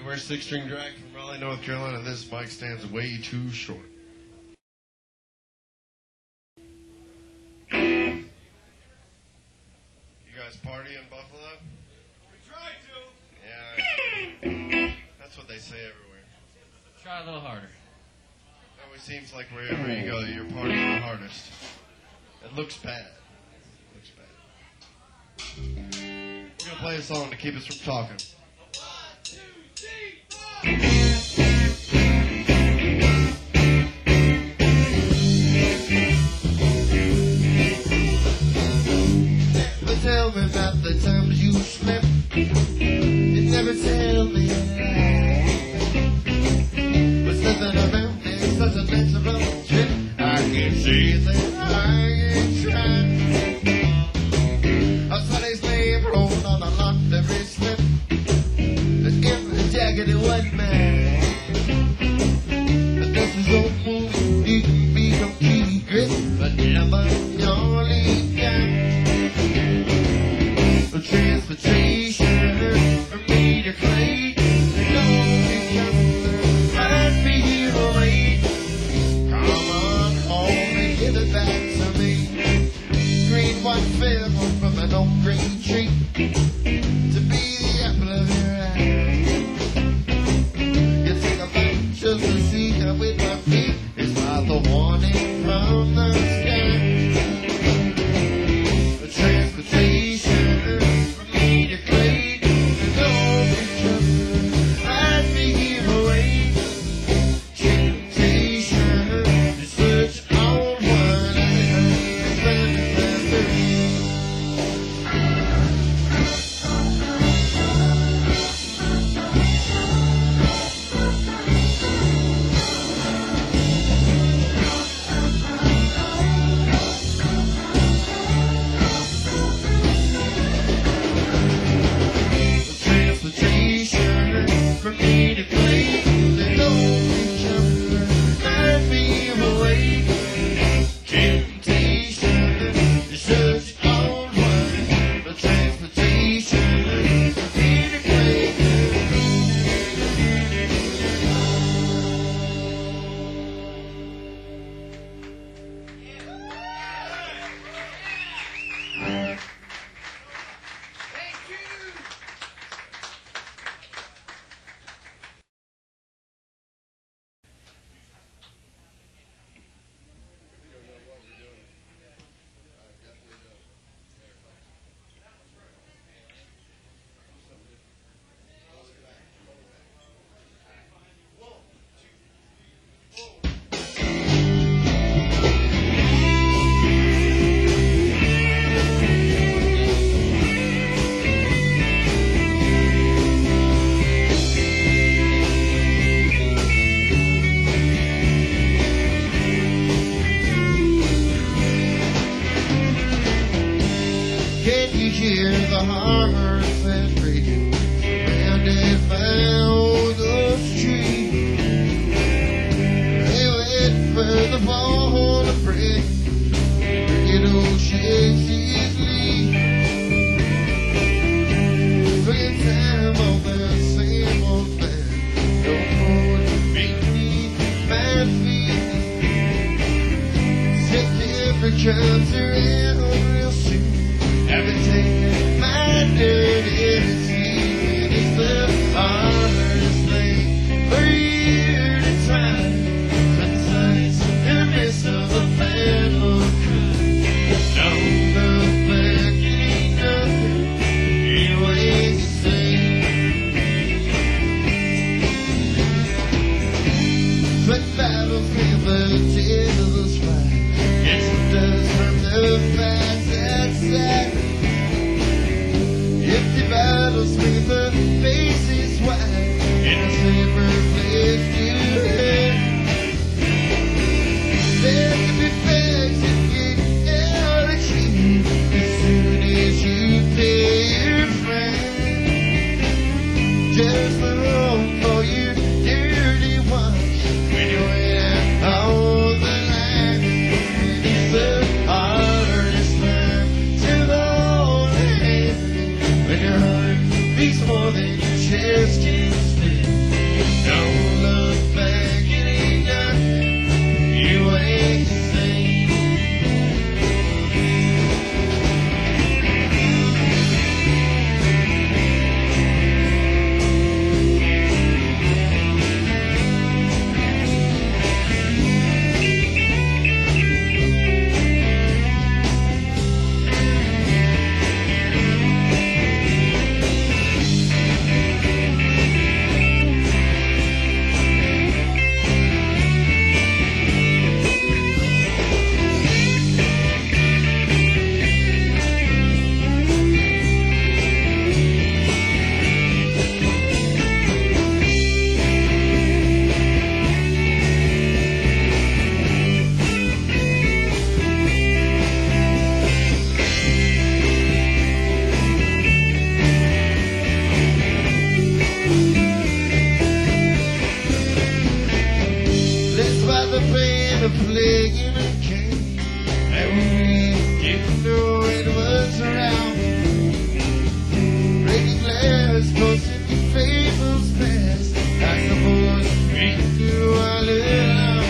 We're Six String Drag from Raleigh, North Carolina. This mic stands way too short. You guys party in Buffalo? We try Yeah. That's what they say everywhere. Try a little harder. It always seems like wherever you go, you're partying the hardest. It looks bad. We're going to play a song to keep us from talking. 1, 2, 3, 4. Never tell me about the times you slept. You never tell me but something about me, such a natural trip. I can see that I ain't trying. I saw they slave rolled on a locked every slip. Let's give the jacket in one man. But this is your move, you can be no key grip, but never your lead down. The transportation from me to clay, the lonely counselor, I'd be here away. Come on home and give it back to me. Green white feather from an old green tree to be the apple of your eye. You take a bite just to see how with my feet is not the warning from the sky. The transportation from me to clay, the lonely counselor, I'd be here away. Temptation to search on one and transportation from me to clay, the lonely counselor, I'd be here away. Temptation to search on one, the transportation from me to clay. Can you hear the hearts that break and they found the street? They wait for the fall to break. It all shakes easily. Spend time on the same old thing. Don't know to beneath my feet. Set every cancer in real soon. I've been taking my dirty deceit. It's the hardest thing for you to try. Besides the mess of the battle cry. Don't look back, it ain't nothing. Anyway, you say. But battles never tell us why. Yes, it does from the facts outside. Empty battles with the faces wide in a safer place to head. There could be facts that get out of key as soon as you pay your friend. Just long for your dirty ones when you went on the line. It's the hardest time to hold hand when your heart beats more than eyes, crossing your fables past. Like a voice speaking through our love.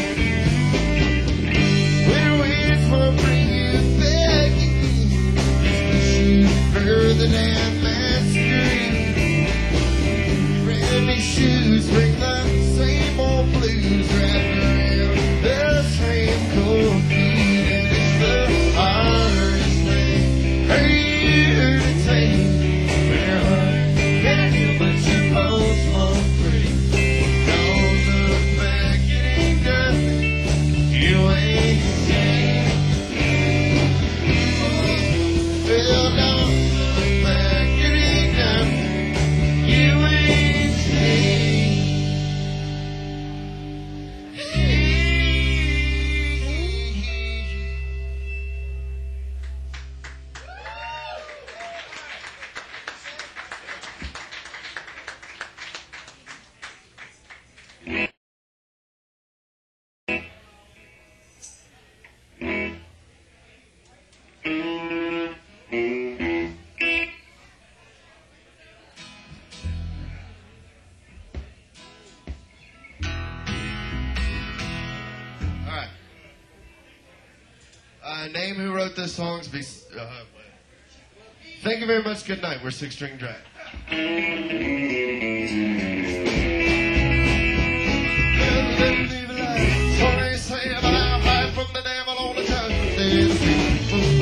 We're waiting for bring you back again. Pushing further than that screen. Brandy shoes bring the same old blues wrapped around the same cold feet. And it's the hardest thing for you to take. We're hard, can you, but you both look pretty. Don't look back, it ain't nothing. You ain't changed. Well, don't look back, it ain't nothing. You ain't changed. All right. Name who wrote this songs. Thank you very much. Good night. We're Six String Drag. So they say about our hide from the devil on the time.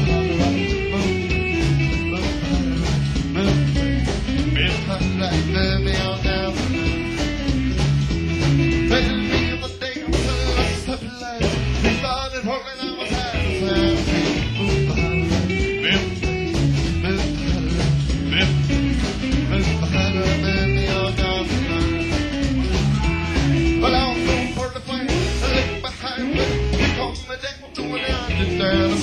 Well, I was going for the flame, I looked behind me, here comes the devil going down and down.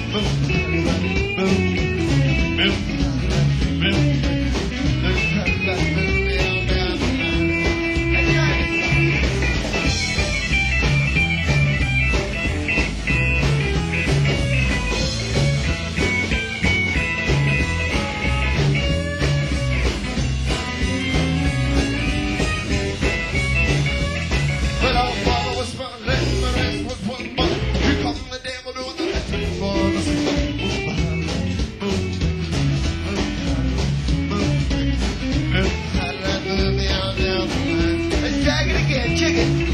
Well, our father was fun, the rest was one, but here comes the devil doing the left for us. Let's drag it again, chicken.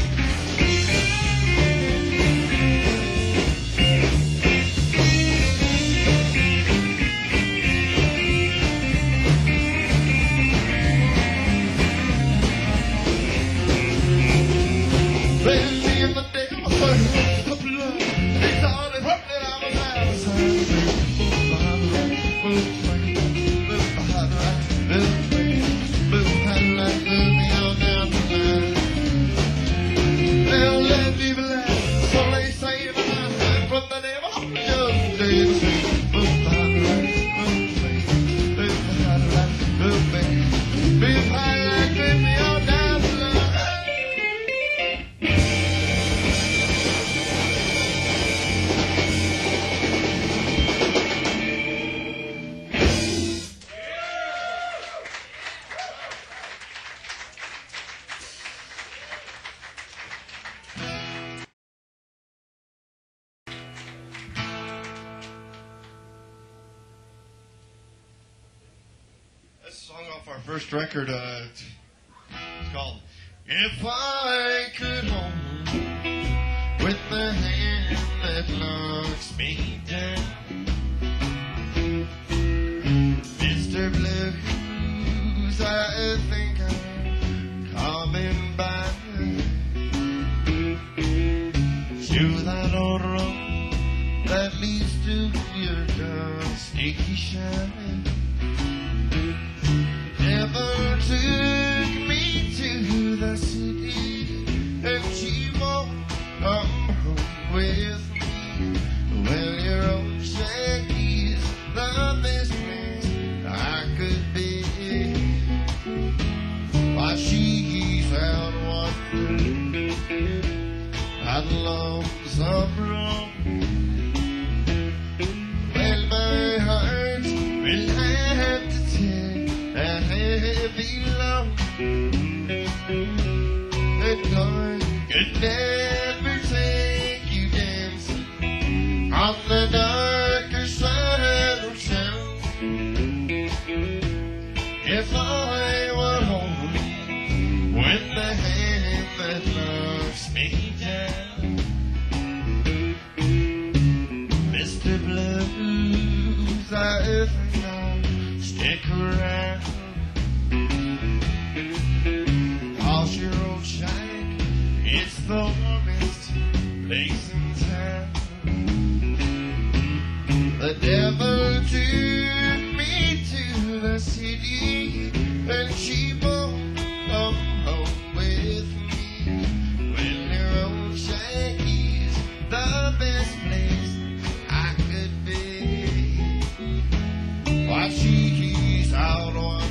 Baby, in the day of the blood, they thought it hurt that I was They'll let people laugh, so they say behind from the devil, just This song off our first record, it's called If I Could Hold With the Hand That Looks Me Down. Mr. Blues, I think I'm coming by to that old road that leads to your dusty shine. Never took me to the city, and she won't come home with me. Well, your old Shaggy's the best man I could be. While she's out wandering at lonesome road. Well, my heart will have to take that heavy heavy load. And I could never take you dancing on the darker side of town. If I were home when the hand that loves me down, Mr. Blues, I think I'll stick around. 'Cause your old shack, it's the warmest place in town. The devil took me to the city, and she won't come home with me. Well, your old shack is the best place I could be. While she's out on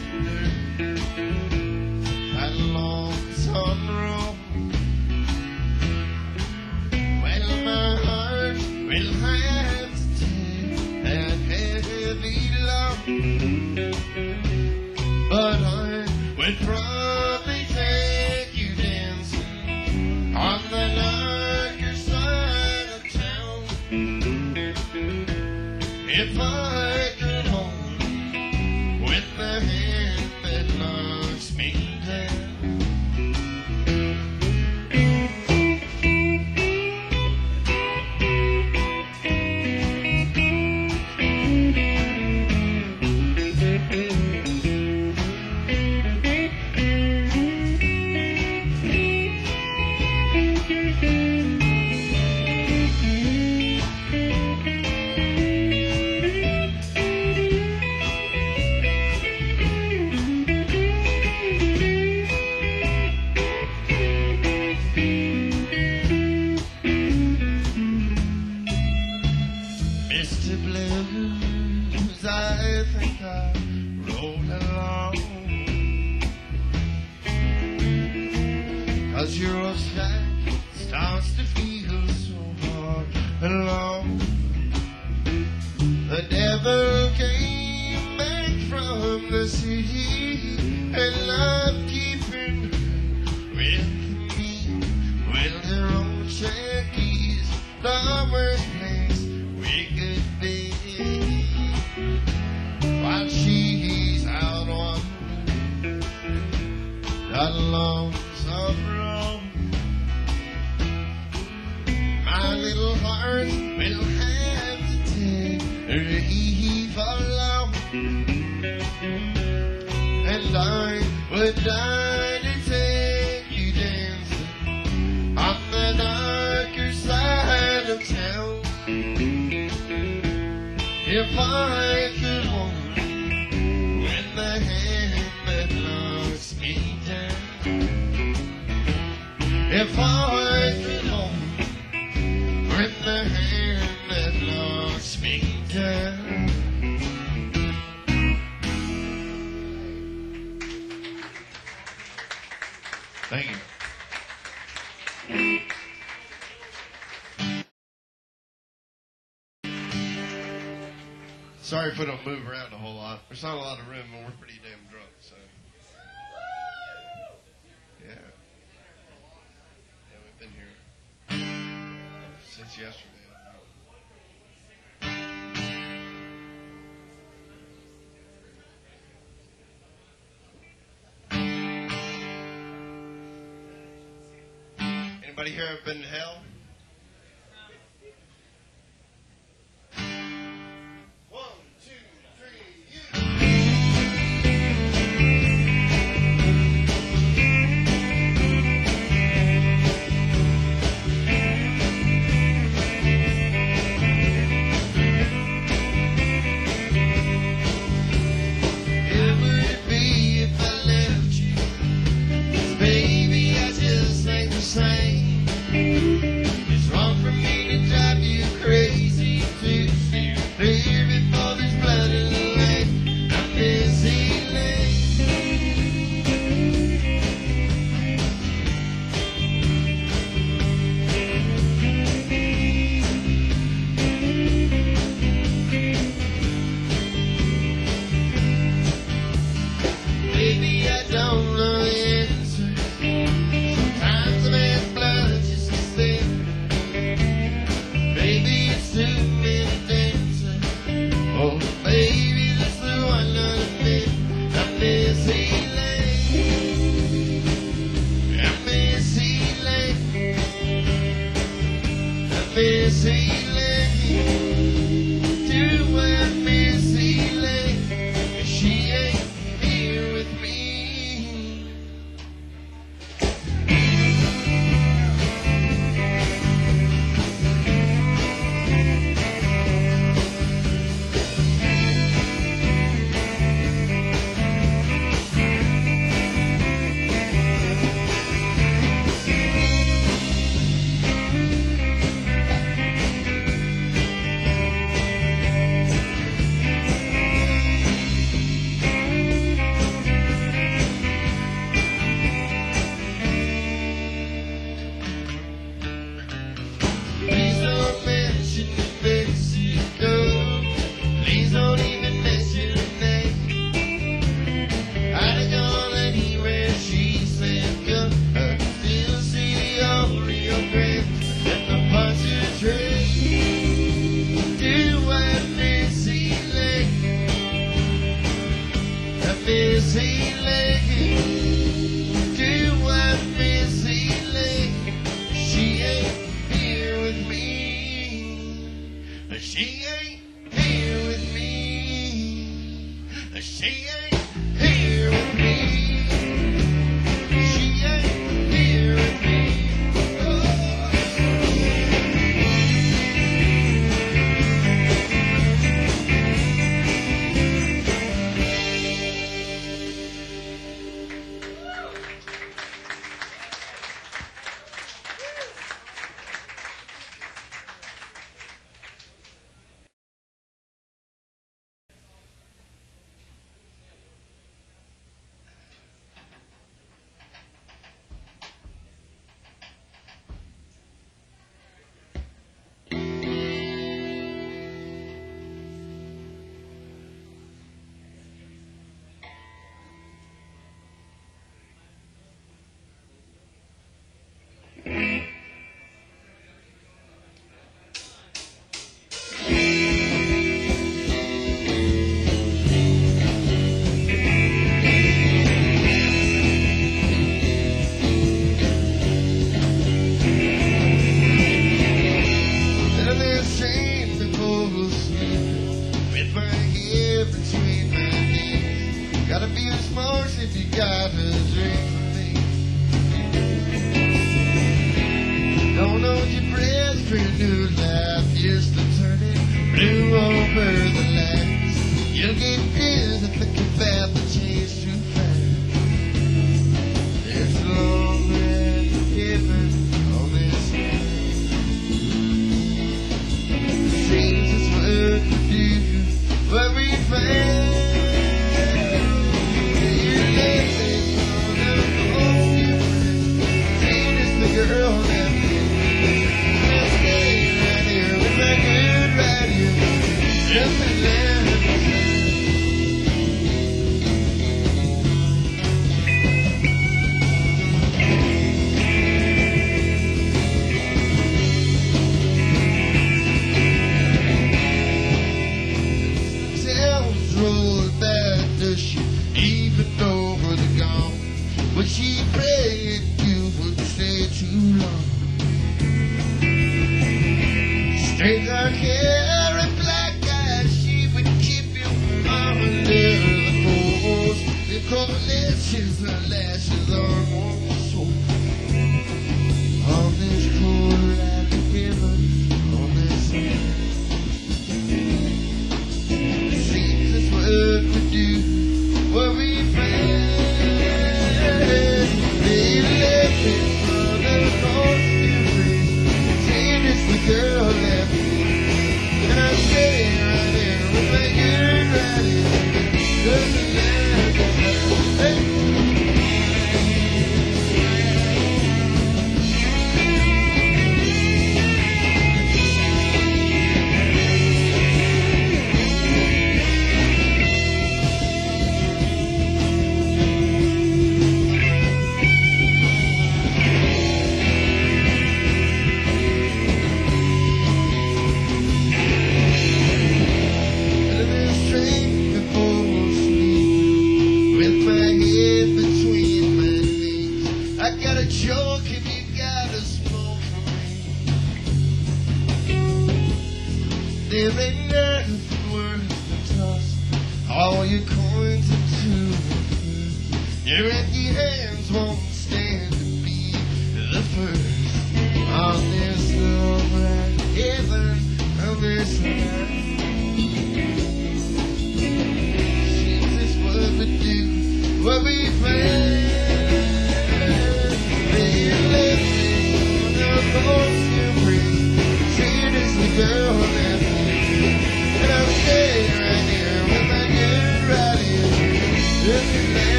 that lonesome road, well, my heart will have to take that heavy load. But I would probably take you dancing on the darker side of town if I could hold with the hand that knocks me down. Mr. Blues, I think I rolled along. 'Cause your old shack starts to feel so hard alone. The devil came back from the city and loved keeping with me. Well, your old shack is the worst place we could be. While she's out on that lonesome road, my little heart will have to take a leave alone. And I would die to take you dancing on the darker side of town if I could hold with the hand that knocks me down. If I could hold with the hand that knocks me down. Thank you. Sorry if we don't move around a whole lot. There's not a lot of room, but we're pretty damn drunk, so. Yeah. Yeah, we've been here since yesterday. Anybody here ever been to hell? Baby, I just ain't the same.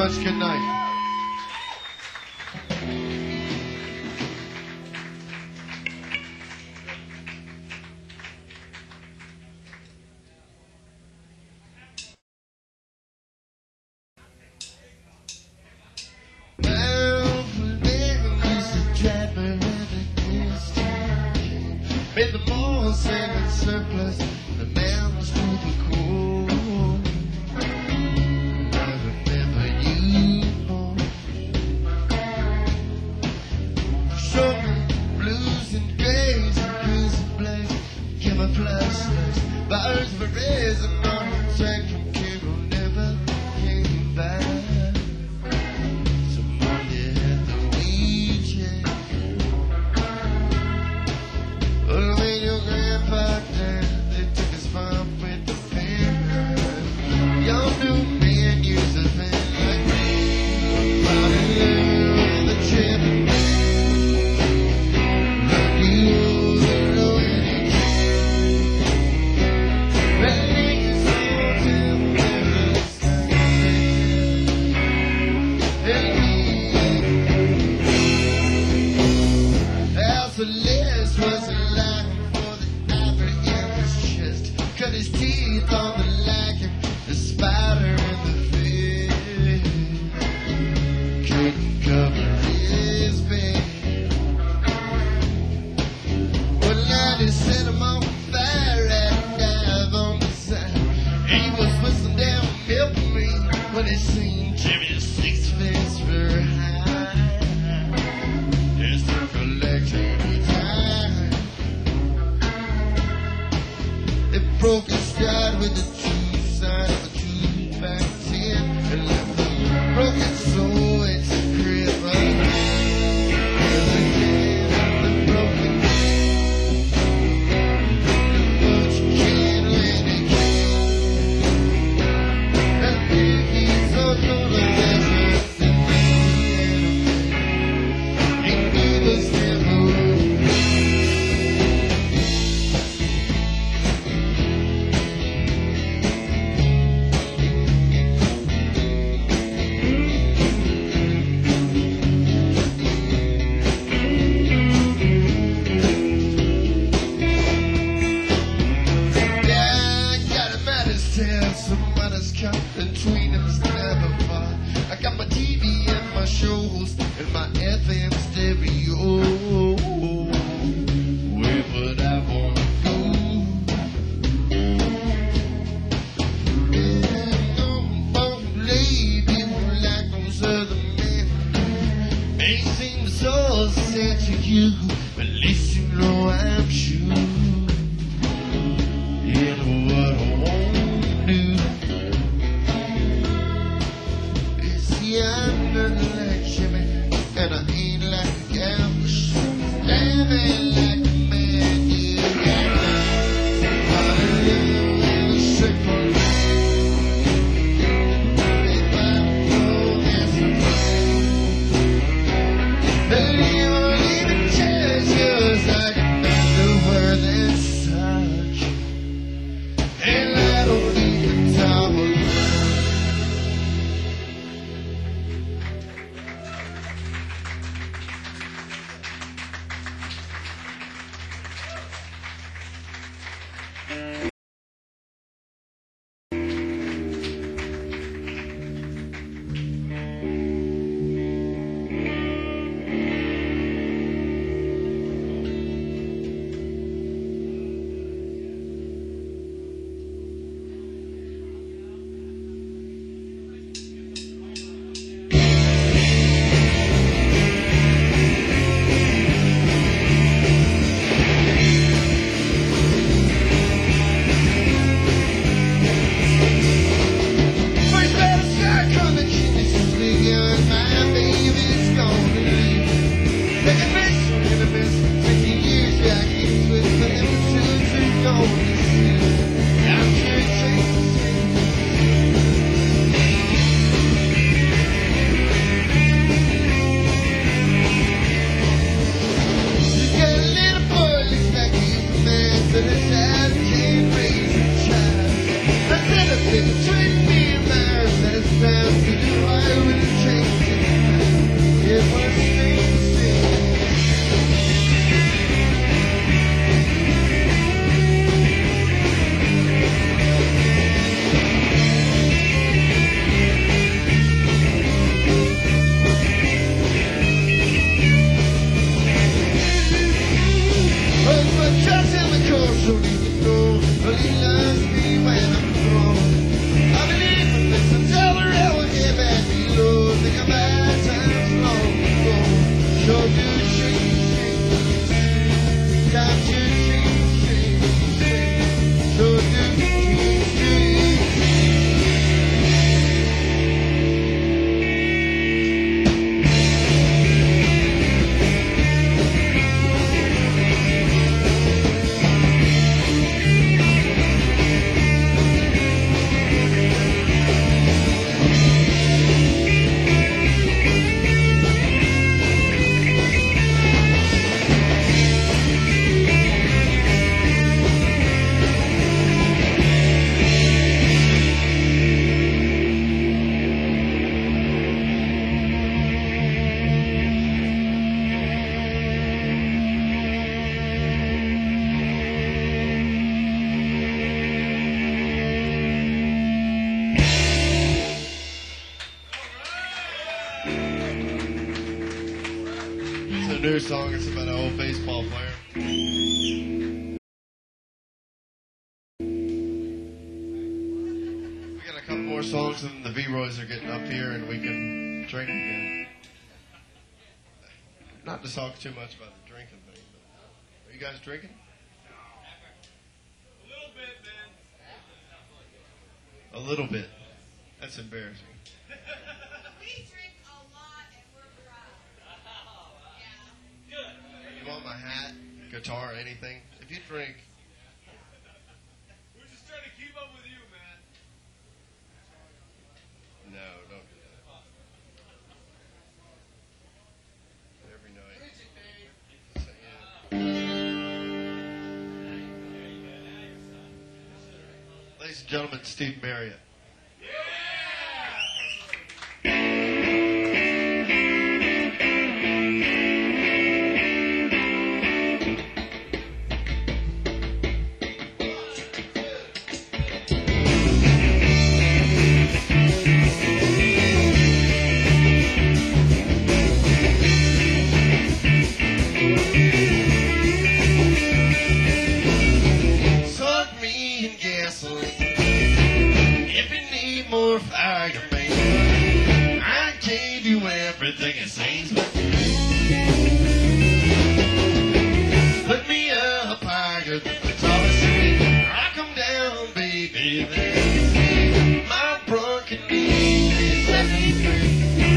much. Good night. Made the mall singing surplus, the man was super cool. I remember you more. Show me blues and grays and blues and blacks, camouflage, birds were raising on the track from Cairo, never came back. Somebody had the weekend. Well, when your grandpa died, they took his farm with the pen. Young new man used a pen like me. About in love with a chip. Like you, the road and rain so temperance. As the list was alive for the ivory in his chest, cut his teeth on the lichen, the spider in the face. Couldn't cover his bed. One night he set him on fire and dive on the side. He was whistling down milk me when he seen Jimmy's 6 feet for high. Just to collect every time. It broke his stride with the two side of a 2x10 and left the broken soul its grip again. The broken but you can't let it go. And he's so cold and there's nothing he gave us never. Yeah, I got him at his tail. Someone has come between us never far. I got my TV and my shows and my FM stereo. Where would I wanna go? And don't believe people like those other men. Ain't seem so sad to you, but at least you know I'm sure. You know what I won't do. You see, I'm nothing like Jimmy, and I ain't like a gambler. Damn, ain't like a man, yeah. I'm in love with a sick one. If I know this, then you won't even change yours. I can make the world and such. And I don't leave the tower. First better start coming, it's bigger, my baby's gonna leave. Like a fish in a mist, 50 years back, it's with them, children gonna see. I'm sure it changes. You got a little boy, looks like he's a man, but his dad can't raise a child. I said a big 20 miles, that's time to do I would new song. It's about an old baseball player. We got a couple more songs, and the V-Roys are getting up here, and we can drink again. Not to talk too much about the drinking thing, but are you guys drinking? A little bit, man. A little bit. That's embarrassing. We drink a lot and we're proud. Yeah. You want my hat, guitar, anything? If you drink, We're just trying to keep up with you, man. no, don't do that. Every night. Yeah. Ladies and gentlemen, Steve Marriott. Suck me in gasoline. If you need more fire, man, I gave you everything it seems. Put me up higher than the tallest tree. Rock 'em down, baby. My broken knees let me free.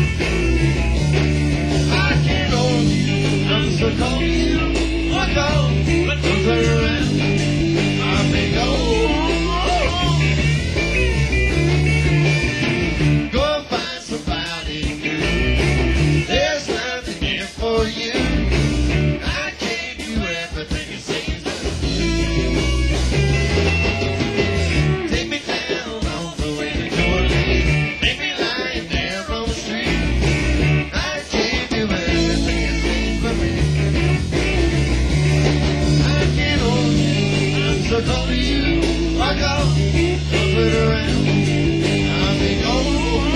I can't hold you. I'm so cold you. Look on, but don't turn around. I'm big old. Go find somebody new. There's nothing here for you. I gave you everything it seems. Take me down on the way to Orleans. Make me lying there on the street. I gave you everything it seems for me. I can't hold you. I'm so close to you. Walk off, don't put around. I'm big old.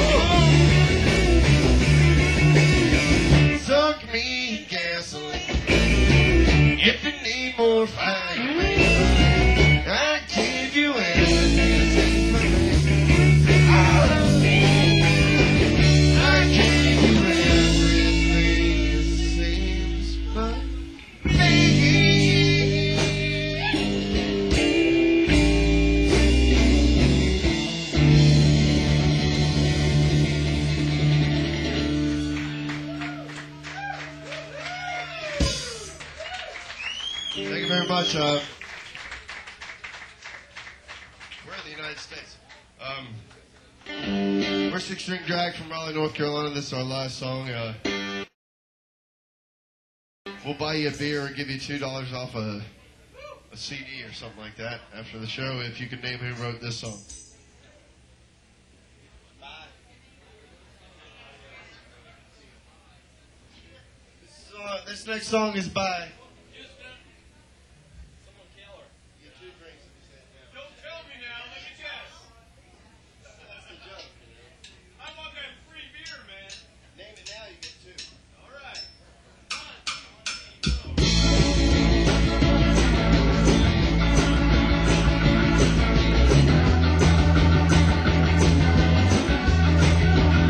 Suck me in gasoline. If you need more fire, man, I give you everything it seems for me. I give you everything it seems for me. Thank you very much. We're in the United States. We're Six String Drag from Raleigh, North Carolina. This is our last song. We'll buy you a beer or give you $2 off a CD or something like that after the show if you can name who wrote this song. This next song is by. Don't tell me now. Look at this. I want that free beer, man. Name it now, you get two. All right.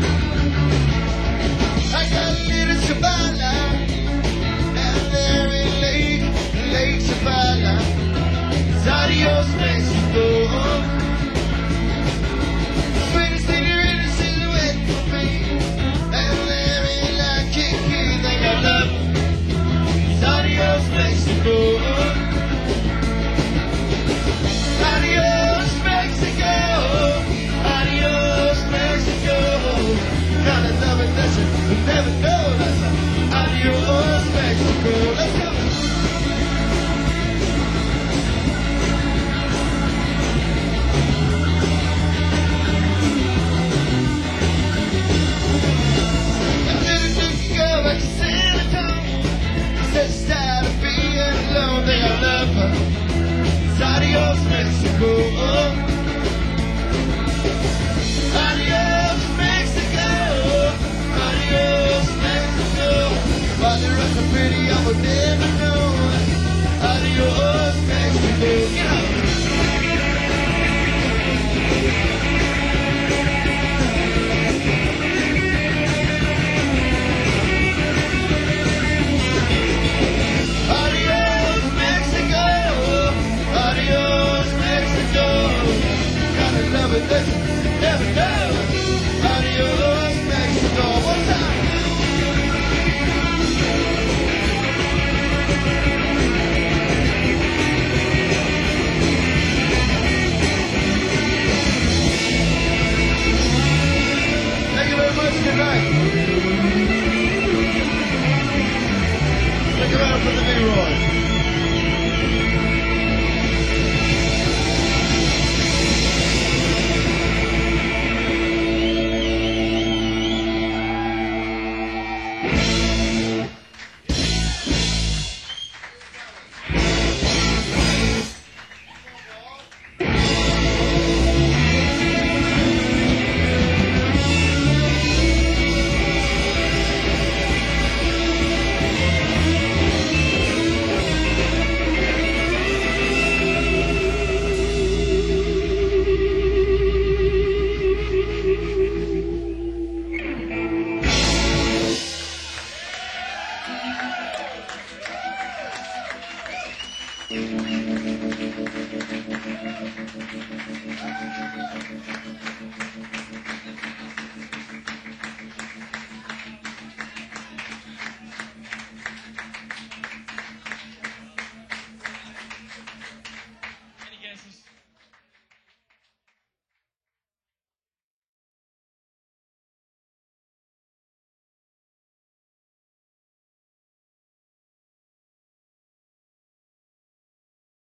I got a little Shabbat and there is love it, listen, never know. Adios, next door. One time. Thank you very much. Good night. Stick around for the V-Roy.